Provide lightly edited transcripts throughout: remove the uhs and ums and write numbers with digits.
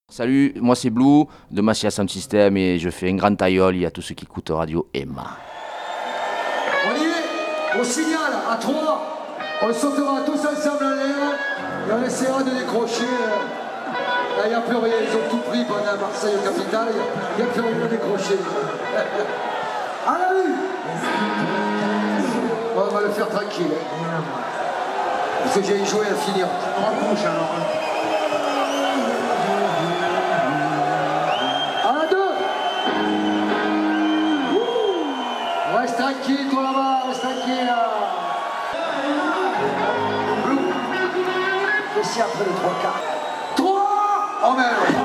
Salut, moi c'est Blue de Masia Sound System et je fais un grand tailleul à tous ceux qui écoutent Radio Emma. On y est, on signale à 3, on sautera tous ensemble en l'air et on essaiera de décrocher. Là, il n'y a plus rien, ils ont tout pris pendant Marseille au Capitale, il n'y a plus rien à décrocher. À la rue. On va le faire tranquille. Parce que j'ai joué à finir. Reste tranquille, toi là-bas, reste tranquille. Blue. Aussi après le 3-4. 3. Oh merde.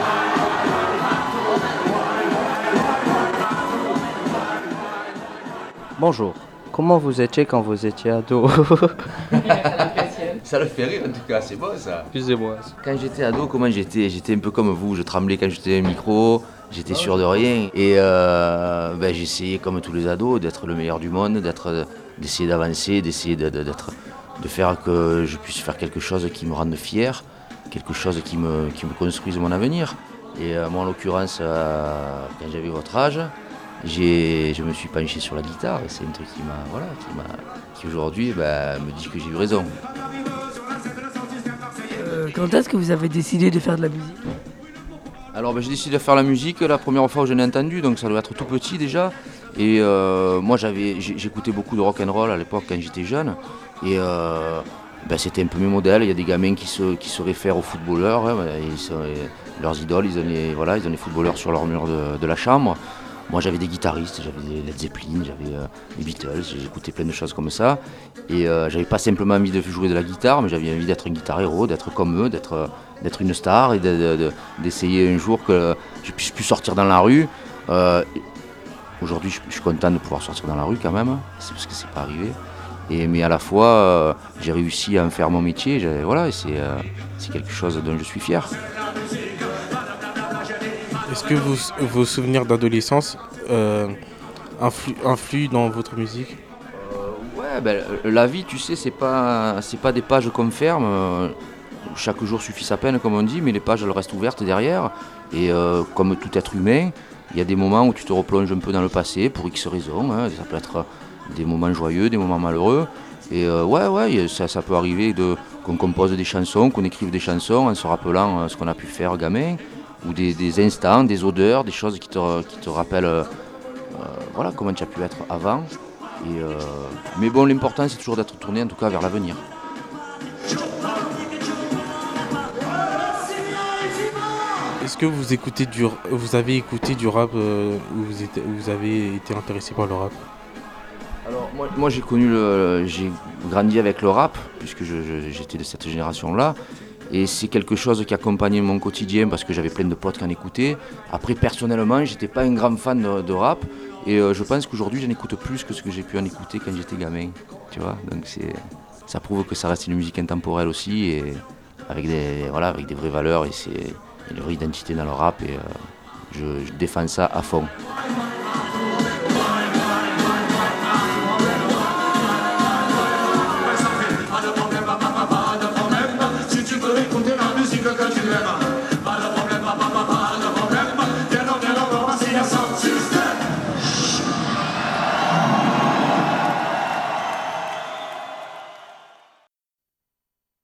Bonjour, comment vous étiez quand vous étiez ado? Ça le fait rire en tout cas, c'est bon ça. Excusez-moi. Quand j'étais ado, comment j'étais? J'étais un peu comme vous, je tremblais quand j'étais au micro, j'étais sûr de rien. Et j'essayais comme tous les ados d'être le meilleur du monde, d'essayer d'avancer, d'essayer de faire que je puisse faire quelque chose qui me rende fier, quelque chose qui me construise mon avenir. Et moi en l'occurrence, quand j'avais votre âge, je me suis penché sur la guitare et c'est un truc qui aujourd'hui me dit que j'ai eu raison. Quand est-ce que vous avez décidé de faire de la musique? Alors j'ai décidé de faire la musique la première fois où je l'ai entendu, donc ça doit être tout petit déjà. Et moi j'écoutais beaucoup de rock and roll à l'époque quand j'étais jeune. Et c'était un peu mes modèles. Il y a des gamins qui se réfèrent aux footballeurs. Hein, leurs idoles, ils ont les footballeurs sur leur mur de la chambre. Moi j'avais des guitaristes, j'avais des Led Zeppelin, j'avais les Beatles, j'écoutais plein de choses comme ça. Et j'avais pas simplement envie de jouer de la guitare, mais j'avais envie d'être un guitar héros, d'être comme eux, d'être une star et d'essayer un jour que je puisse plus sortir dans la rue. Aujourd'hui je suis content de pouvoir sortir dans la rue quand même, c'est parce que c'est pas arrivé. Mais à la fois j'ai réussi à en faire mon métier, et c'est quelque chose dont je suis fier. Est-ce que vos souvenirs d'adolescence influent dans votre musique? La vie, tu sais, c'est pas des pages qu'on ferme. Chaque jour suffit sa peine, comme on dit, mais les pages elles restent ouvertes derrière. Et comme tout être humain, il y a des moments où tu te replonges un peu dans le passé pour X raisons. Hein. Ça peut être des moments joyeux, des moments malheureux. Et ça peut arriver qu'on compose des chansons, qu'on écrive des chansons en se rappelant ce qu'on a pu faire gamin. Ou des instants, des odeurs, des choses qui te rappellent comment tu as pu être avant. Mais bon, l'important c'est toujours d'être tourné en tout cas vers l'avenir. Est-ce que vous avez écouté du rap ou vous avez été intéressé par le rap? Alors moi j'ai grandi avec le rap puisque j'étais de cette génération-là. Et c'est quelque chose qui accompagnait mon quotidien parce que j'avais plein de potes qui en écoutaient. Après, personnellement, j'étais pas un grand fan de rap. Et je pense qu'aujourd'hui, j'en écoute plus que ce que j'ai pu en écouter quand j'étais gamin. Tu vois, donc ça prouve que ça reste une musique intemporelle aussi. Et avec des vraies valeurs. Et c'est une vraie identité dans le rap. Et je défends ça à fond.